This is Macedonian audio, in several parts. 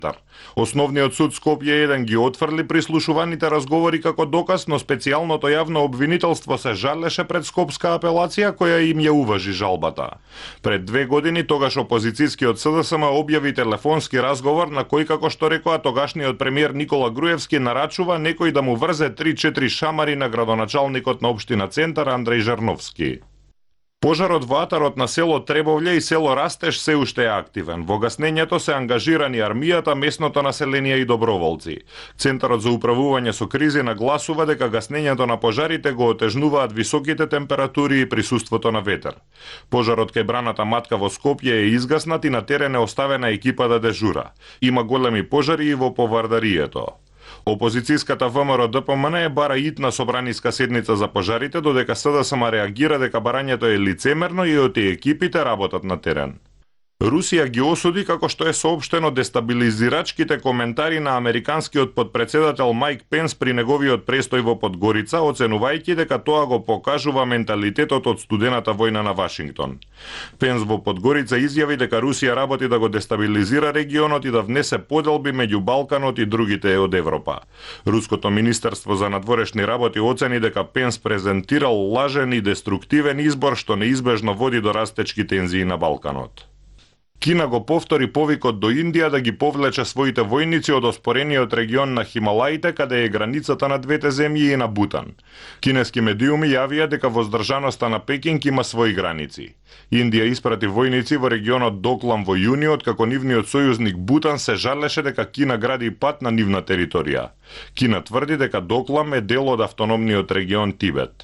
Основниот суд Скопје 1 ги отфрли прислушуваните разговори како доказ, но специјалното јавно обвинителство се жалеше пред Скопска апелација која им ја уважи жалбата. Пред 2 години тогаш опозицијскиот СДСМ објави телефонски разговор на кој, како што рекоа тогашниот премиер Никола Груевски, нарачува некој да му врзе 3-4 шамари на градоначалникот на општина Центар Андреј Жарновски. Пожарот во атарот на село Требовље и село Растеж се уште е активен. Во гаснењето се ангажирани армијата, местното население и доброволци. Центарот за управување со кризи нагласува дека гаснењето на пожарите го отежнуваат високите температури и присуството на ветер. Пожарот кај браната Матка во Скопје е изгаснат и на терен е оставена екипа да дежура. Има големи пожари и во повардарието. Опозицијската ВМРО ДПМН бара итна собраниска седница за пожарите, додека СДСМ реагира дека барањето е лицемерно и оти екипите работат на терен. Русија ги осуди, како што е соопштено, дестабилизирачките коментари на американскиот подпредседател Майк Пенс при неговиот престој во Подгорица, оценувајќи дека тоа го покажува менталитетот од студената војна на Вашингтон. Пенс во Подгорица изјави дека Русија работи да го дестабилизира регионот и да внесе поделби меѓу Балканот и другите од Европа. Руското министерство за надворешни работи оцени дека Пенс презентирал лажен и деструктивен избор што неизбежно води до растечки тензии на Балканот. Кина го повтори повикот до Индија да ги повлече своите војници од оспорениот регион на Хималаите, каде е границата на двете земји, и на Бутан. Кинески медиуми јавија дека воздржаноста на Пекинг има своји граници. Индија испрати војници во регионот Доклам во јуни, откако нивниот сојузник Бутан се жалеше дека Кина гради пат на нивна територија. Кина тврди дека Доклам е дел од автономниот регион Тибет.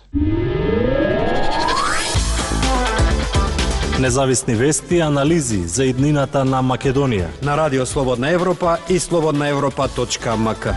Независни вести и анализи за иднината на Македонија на Радио Слободна Европа и slobodnaevropa.mk.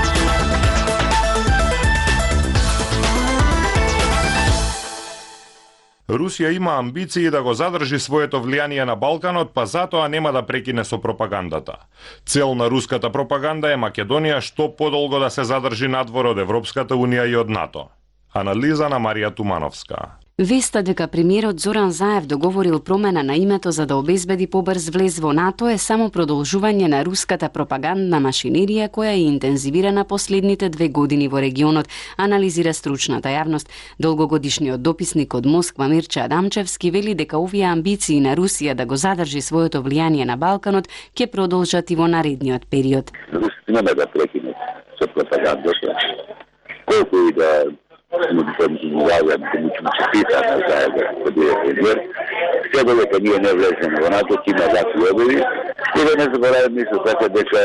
Русија има амбиции да го задржи своето влијание на Балканот, па затоа нема да прекине со пропагандата. Цел на руската пропаганда е Македонија што подолго да се задржи надвор од Европската Унија и од НАТО. Анализа на Марија Тумановска. Веста дека премиерот Зоран Заев договорил промена на името за да обезбеди побрз влез во НАТО е само продолжување на руската пропагандна машинерија која е интензивирана последните 2 години во регионот, анализира стручната јавност. Долгогодишниот дописник од Москва Мирче Адамчевски вели дека овие амбиции на Русија да го задржи своето влијание на Балканот ќе продолжат и во наредниот период. Русите нема да прекинат со пропагандата. Колку и да му да му честита на Заев да биде премиер, се додека ние не влеземе во НАТО, има вакви обиди, и да не забораваме исто така дека